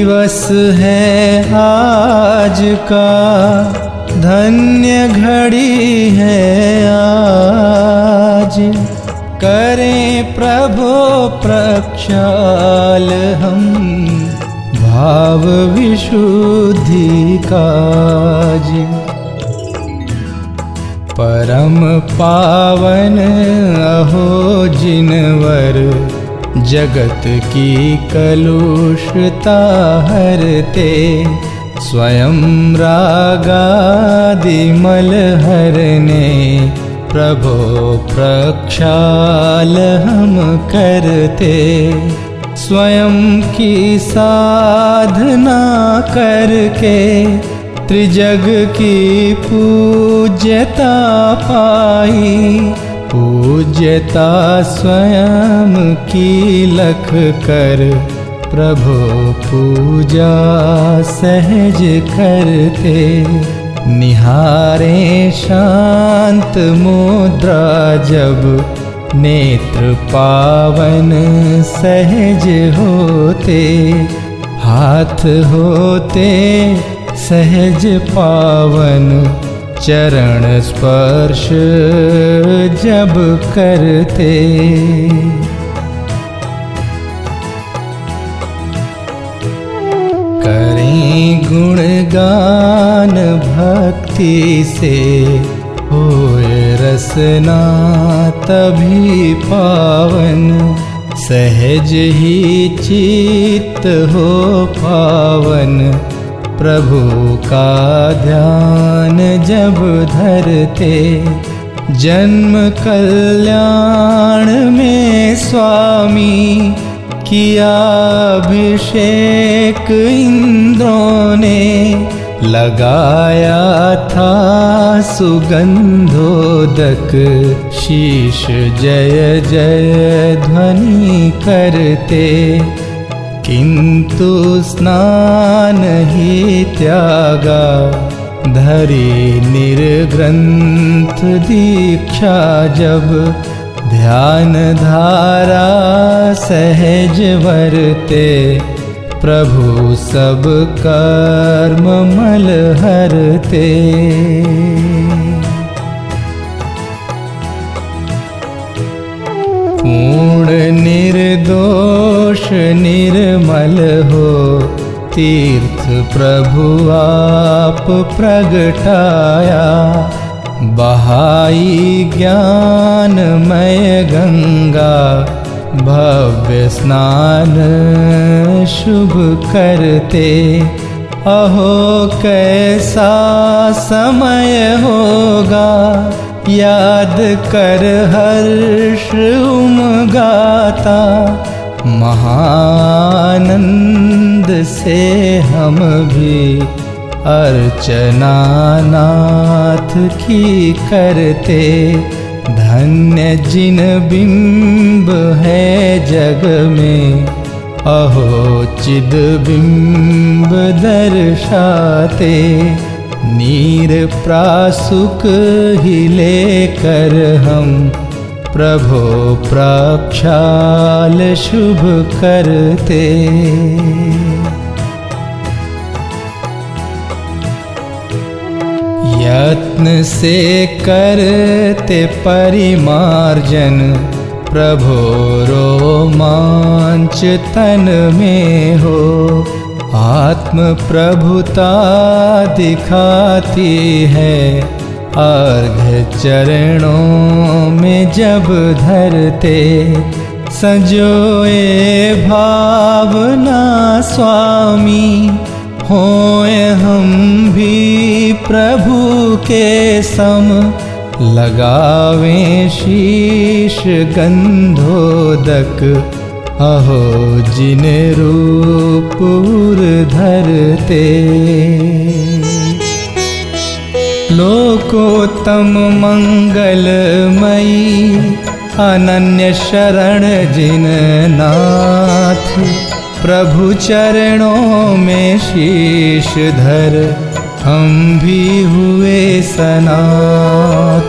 दिवस है आज का, धन्य घड़ी है आज। करें प्रभु प्रक्षाल हम भाव विशुद्धि काज। परम पावन अहो जिनवर, जगत की कलुषता हरते। स्वयं रागादि मल हरने, प्रभो प्रक्षाल हम करते। स्वयं की साधना करके, त्रिजग की पूज्यता पाई। पूज्यता स्वयं की लख कर, प्रभु पूजा सहज करते। निहारे शांत मुद्रा जब, नेत्र पावन सहज होते। हाथ होते सहज पावन, चरण स्पर्श जब करते। करें गुणगान भक्ति से, होए रसना तभी पावन। सहज ही चित्त हो पावन, प्रभु का ध्यान जब धरते। जन्म कल्याण में स्वामी, किया अभिषेक इंद्रों ने। लगाया था सुगंधोदक, शीश जय जय ध्वनि करते। किंतु स्नान ही त्यागा, धरी निर्ग्रंथ दीक्षा जब। ध्यान धारा सहज वरते, प्रभु सब कर्म मल हरते। पूर्ण निर्दोष निर्मल हो, तीर्थ प्रभु आप प्रगटाया। बहाई ज्ञानमय गंगा, भव्य स्नान शुभ करते। अहो कैसा समय होगा, याद कर हर्ष उमगाता। महानंद से हम भी अर्चना नाथ की करते। धन्य जिन बिंब है जग में, अहो चिद बिंब दर्शाते। नीर प्रासुक ही लेकर हम, प्रभो प्रक्षाल शुभ करते। यत्न से करते परिमार्जन, प्रभो रोमांच तन में हो। आत्म प्रभुता दिखाती है, अर्घ्य चरणों में जब धरते। सजोए भावना स्वामी, होए हम भी प्रभु के सम। लगावें शीश गंधोदक, अहो जिन रूप धरते। लोकोत्तम मंगलमयी, अनन्य शरण जिन नाथ। प्रभु चरणों में शीश धर, हम भी हुए सनाथ।